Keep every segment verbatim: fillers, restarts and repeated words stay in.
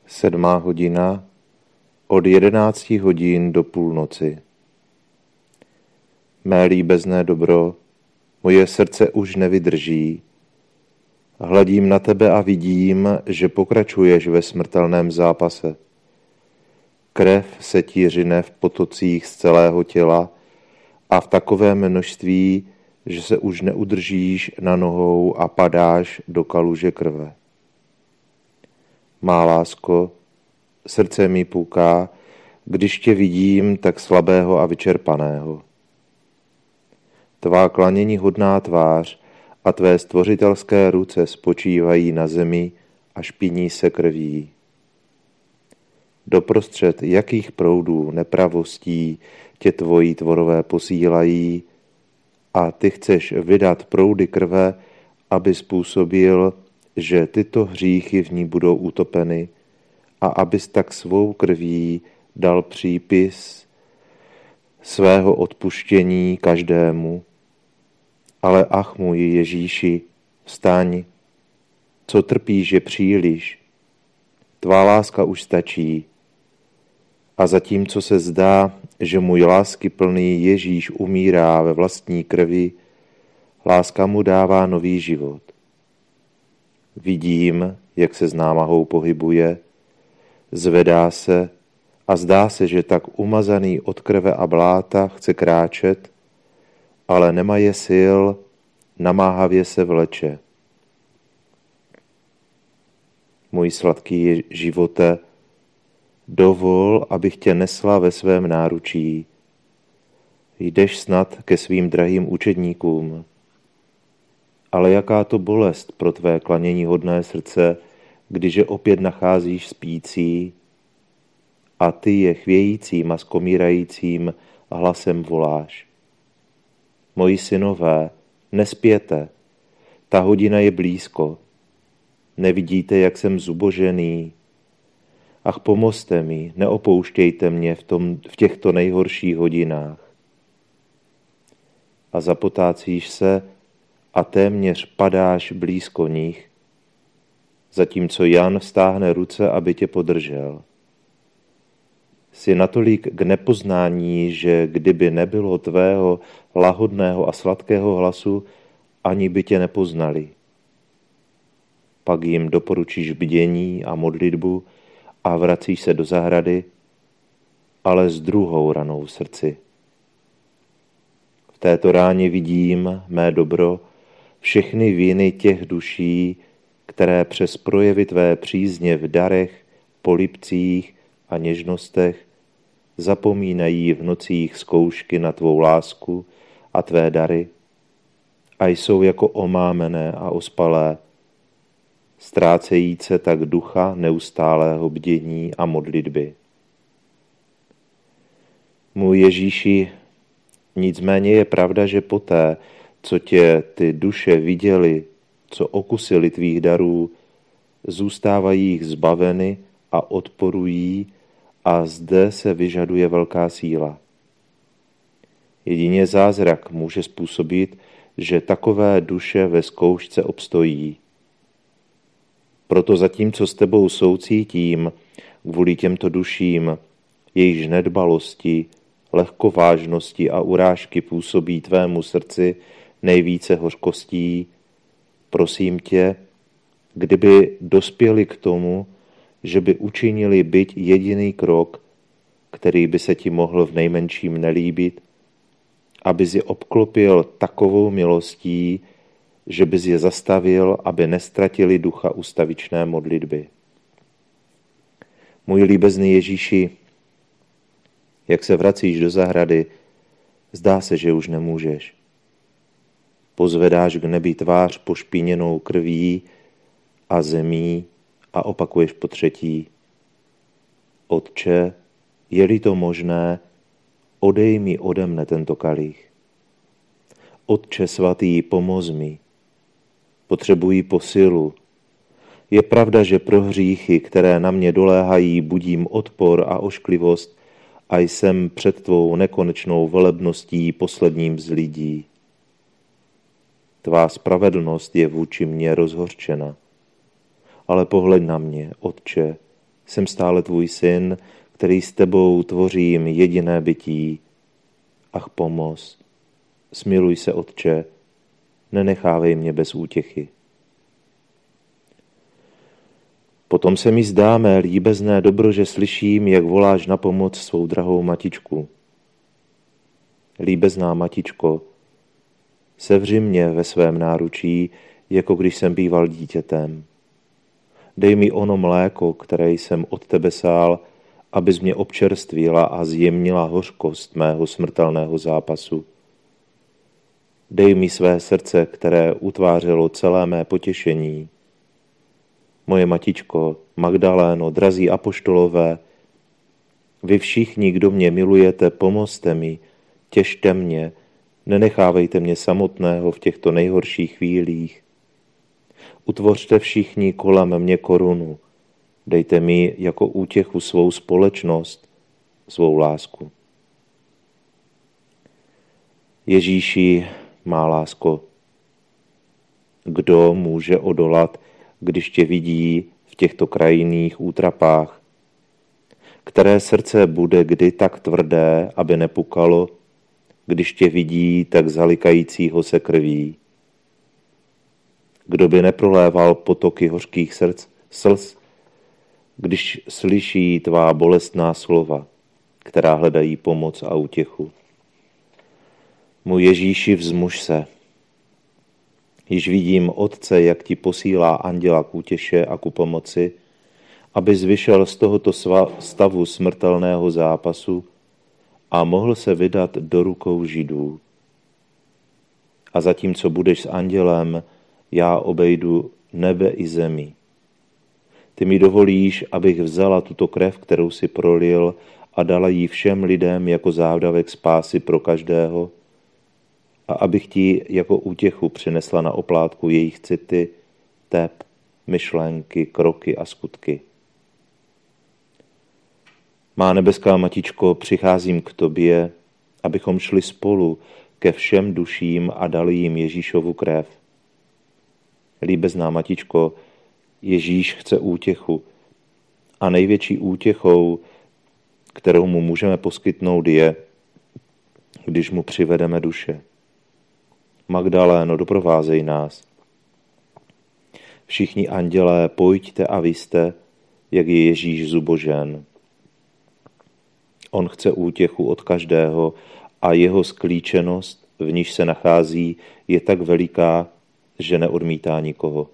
Sedmá hodina od jedenácti hodin do půlnoci. Mé líbezné dobro, moje srdce už nevydrží. Hledím na tebe a vidím, že pokračuješ ve smrtelném zápase. Krev se ti řine v potocích z celého těla a v takovém množství, že se už neudržíš na nohou a padáš do kaluže krve. Má lásko, srdce mi půká, když tě vidím tak slabého a vyčerpaného. Tvá klanění hodná tvář a tvé stvořitelské ruce spočívají na zemi a špiní se krví. Doprostřed jakých proudů nepravostí tě tvojí tvorové posílají a ty chceš vydat proudy krve, aby způsobil, že tyto hříchy v ní budou utopeny a abys tak svou krví dal přípis svého odpuštění každému. Ale ach můj Ježíši, vstaň, co trpíš je příliš, tvá láska už stačí. A zatímco se zdá, že můj láskyplný Ježíš umírá ve vlastní krvi, láska mu dává nový život. Vidím, jak se s námahou pohybuje, zvedá se a zdá se, že tak umazaný od krve a bláta chce kráčet, ale nemaje sil, namáhavě se vleče. Můj sladký živote, dovol, abych tě nesla ve svém náručí. Jdeš snad ke svým drahým učedníkům. Ale jaká to bolest pro tvé klanění hodné srdce, když je opět nacházíš spící a ty je chvějícím a skomírajícím hlasem voláš. Moji synové, nespěte, ta hodina je blízko. Nevidíte, jak jsem zubožený. Ach, pomozte mi, neopouštějte mě v, tom, v těchto nejhorších hodinách. A zapotácíš se a téměř padáš blízko nich, zatímco Jan vztáhne ruce, aby tě podržel. Jsi natolik k nepoznání, že kdyby nebylo tvého lahodného a sladkého hlasu, ani by tě nepoznali. Pak jim doporučíš bdění a modlitbu a vracíš se do zahrady, ale s druhou ranou v srdci. V této ráně vidím, mé dobro, všechny viny těch duší, které přes projevy tvé přízně v darech, polibcích a něžnostech zapomínají v nocích zkoušky na tvou lásku a tvé dary a jsou jako omámené a ospalé, ztrácejíce tak ducha neustálého bdění a modlitby. Můj Ježíši, nicméně je pravda, že poté, co tě ty duše viděli, co okusili tvých darů, zůstávají jich zbaveny a odporují a zde se vyžaduje velká síla. Jedině zázrak může způsobit, že takové duše ve zkoušce obstojí. Proto zatímco s tebou soucítím kvůli těmto duším, jejichž nedbalosti, lehkovážnosti a urážky působí tvému srdci nejvíce hořkostí, prosím tě, kdyby dospěli k tomu, že by učinili byť jediný krok, který by se ti mohl v nejmenším nelíbit, abys je obklopil takovou milostí, že bys je zastavil, aby nestratili ducha ustavičné modlitby. Můj líbezný Ježíši, jak se vracíš do zahrady, zdá se, že už nemůžeš. Pozvedáš k nebi tvář pošpiněnou krví a zemí a opakuješ po třetí. Otče, je-li to možné, odej mi ode mne tento kalich. Otče svatý, pomoz mi. Potřebuji posilu. Je pravda, že pro hříchy, které na mě doléhají, budím odpor a ošklivost a jsem před tvou nekonečnou velebností posledním z lidí. Tvá spravedlnost je vůči mně rozhořčena. Ale pohleď na mě, Otče, Jsem stále tvůj syn, který s tebou tvořím jediné bytí. Ach, pomoz, smiluj se, Otče, nenechávej mě bez útěchy. Potom se mi zdá, mé líbezné dobro, že slyším, jak voláš na pomoc svou drahou matičku. Líbezná matičko, sevři mě ve svém náručí, jako když jsem býval dítětem. Dej mi ono mléko, které jsem od tebe sál, abys mě občerstvila a zjemnila hořkost mého smrtelného zápasu. Dej mi své srdce, které utvářelo celé mé potěšení. Moje matičko, Magdaléno, drazí apoštolové, vy všichni, kdo mě milujete, pomozte mi, těšte mě, nenechávejte mě samotného v těchto nejhorších chvílích. Utvořte všichni kolem mě korunu, dejte mi jako útěchu svou společnost, svou lásku. Ježíši, má lásko, kdo může odolat, když tě vidí v těchto krajinných útrapách? Které srdce bude kdy tak tvrdé, aby nepukalo, když tě vidí tak zalikajícího se krví? Kdo by neproléval potoky hořkých srdc, slz, když slyší tvá bolestná slova, která hledají pomoc a útěchu? Můj Ježíši, vzmuž se. Již vidím, Otce, jak ti posílá anděla k útěše a ku pomoci, abys vyšel z tohoto stavu smrtelného zápasu a mohl se vydat do rukou Židů. A zatímco budeš s andělem, já obejdu nebe i zemi. Ty mi dovolíš, abych vzala tuto krev, kterou si prolil, a dala ji všem lidem jako závdavek spásy pro každého, a abych ti jako útěchu přinesla na oplátku jejich city, tep, myšlenky, kroky a skutky. Má nebeská matičko, přicházím k tobě, abychom šli spolu ke všem duším a dali jim Ježíšovu krev. Líbezná matičko, Ježíš chce útěchu a největší útěchou, kterou mu můžeme poskytnout, je, když mu přivedeme duše. Magdaléno, doprovázej nás. Všichni andělé, pojďte a vyjste, jak je Ježíš zubožen. On chce útěchu od každého a jeho sklíčenost, v níž se nachází, je tak veliká, že neodmítá nikoho.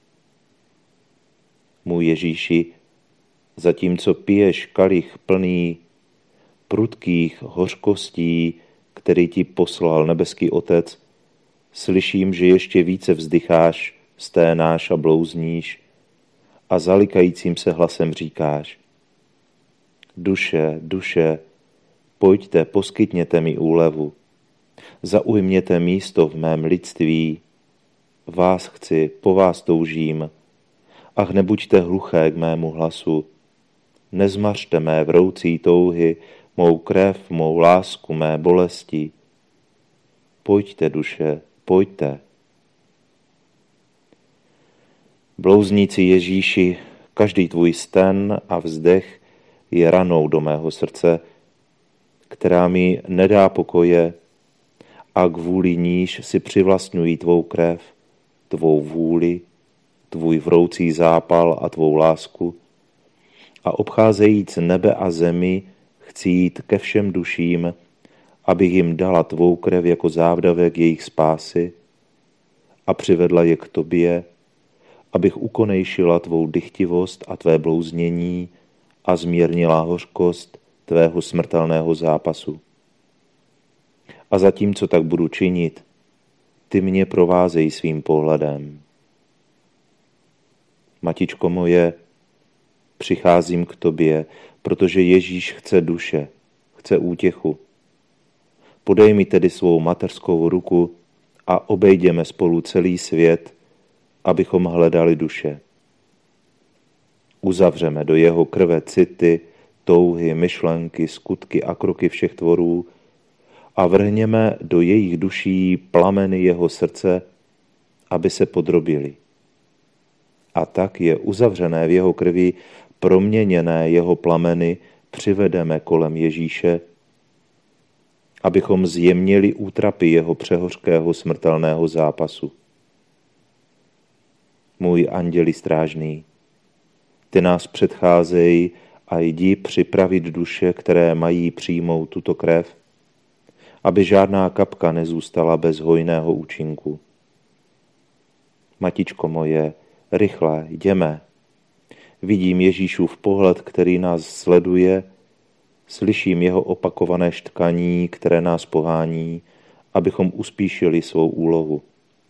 Můj Ježíši, zatímco piješ kalich plný prudkých hořkostí, který ti poslal nebeský Otec, slyším, že ještě více vzdycháš, sténáš a blouzníš a zalikajícím se hlasem říkáš: Duše, duše, pojďte, poskytněte mi úlevu, zaujměte místo v mém lidství, vás chci, po vás toužím, ach, nebuďte hluché k mému hlasu, nezmařte mé vroucí touhy, mou krev, mou lásku, mé bolesti. Pojďte, duše, pojďte. Blouzníci Ježíši, každý tvůj sten a vzdech je ranou do mého srdce, která mi nedá pokoje a kvůli níž si přivlastňují tvou krev, tvou vůli, tvůj vroucí zápal a tvou lásku a obcházejíc nebe a zemi chci jít ke všem duším, abych jim dala tvou krev jako závdavek jejich spásy a přivedla je k tobě, abych ukonejšila tvou dychtivost a tvé blouznění a zmírnila hořkost tvého smrtelného zápasu. A zatímco tak budu činit, ty mě provázej svým pohledem. Matičko moje, přicházím k tobě, protože Ježíš chce duše, chce útěchu. Podej mi tedy svou mateřskou ruku a obejděme spolu celý svět, abychom hledali duše. Uzavřeme do jeho krve city, touhy, myšlenky, skutky a kroky všech tvorů a vrhněme do jejich duší plameny jeho srdce, aby se podrobili. A tak je uzavřené v jeho krvi proměněné jeho plameny přivedeme kolem Ježíše, abychom zjemnili útrapy jeho přehořkého smrtelného zápasu. Můj anděli strážný, ty nás předcházej a jdi připravit duše, které mají přijmout tuto krev, aby žádná kapka nezůstala bez hojného účinku. Matičko moje, rychle, jdeme. Vidím Ježíšův pohled, který nás sleduje, slyším jeho opakované štkaní, které nás pohání, abychom uspíšili svou úlohu.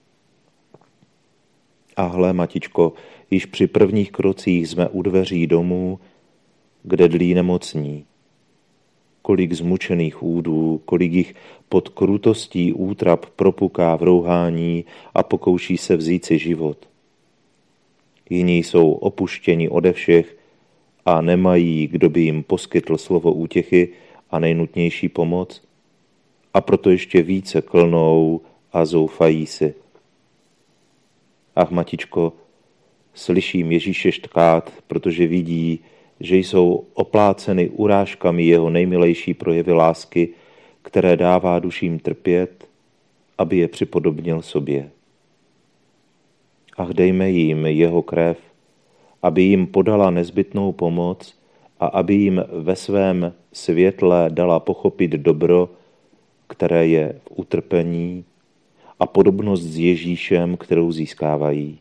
A hle, matičko, již při prvních krocích jsme u dveří domů, kde dlí nemocní. Kolik zmučených údů, kolik jich pod krutostí útrap propuká v rouhání a pokouší se vzít si život. Jiní jsou opuštěni ode všech a nemají, kdo by jim poskytl slovo útěchy a nejnutnější pomoc, a proto ještě více klnou a zoufají si. Ach, matičko, slyším Ježíše štkát, protože vidí, že jsou opláceny urážkami jeho nejmilejší projevy lásky, které dává duším trpět, aby je připodobnil sobě. Ach, dejme jim jeho krev, aby jim podala nezbytnou pomoc a aby jim ve svém světle dala pochopit dobro, které je v utrpení, a podobnost s Ježíšem, kterou získávají.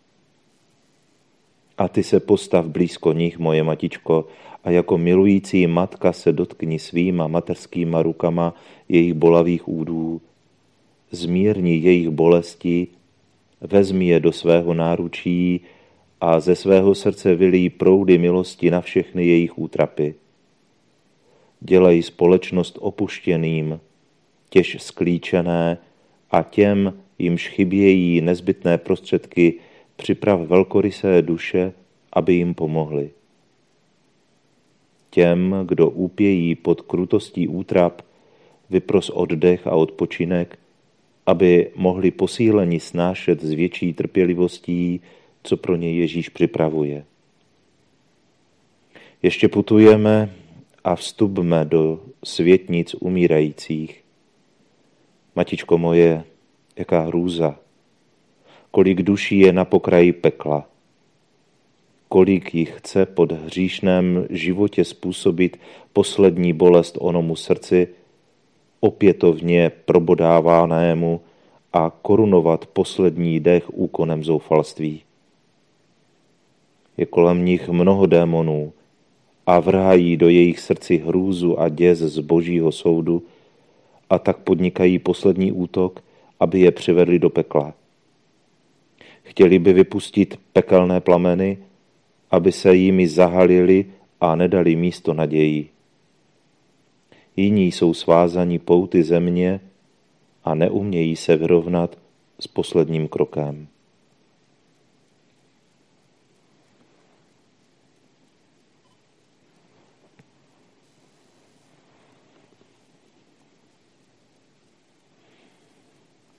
A ty se postav blízko nich, moje matičko, a jako milující matka se dotkni svýma mateřskýma rukama jejich bolavých údů, zmírni jejich bolesti, vezmi je do svého náručí a ze svého srdce vylij proudy milosti na všechny jejich útrapy. Dělej společnost opuštěným, těž sklíčené, a těm, jimž chybějí nezbytné prostředky, připrav velkorysé duše, aby jim pomohli. Těm, kdo úpějí pod krutostí útrap, vypros oddech a odpočinek, aby mohli posíleni snášet s větší trpělivostí, co pro ně Ježíš připravuje. Ještě putujeme a vstupme do světnic umírajících. Matičko moje, jaká hrůza, kolik duší je na pokraji pekla, kolik jich chce pod hříšném životě způsobit poslední bolest onomu srdci, opětovně probodávanému, a korunovat poslední dech úkonem zoufalství. Je kolem nich mnoho démonů a vrhají do jejich srdci hrůzu a děs z božího soudu, a tak podnikají poslední útok, aby je přivedli do pekla. Chtěli by vypustit pekelné plameny, aby se jimi zahalili a nedali místo naději. Jiní jsou svázaní pouty země a neumějí se vyrovnat s posledním krokem.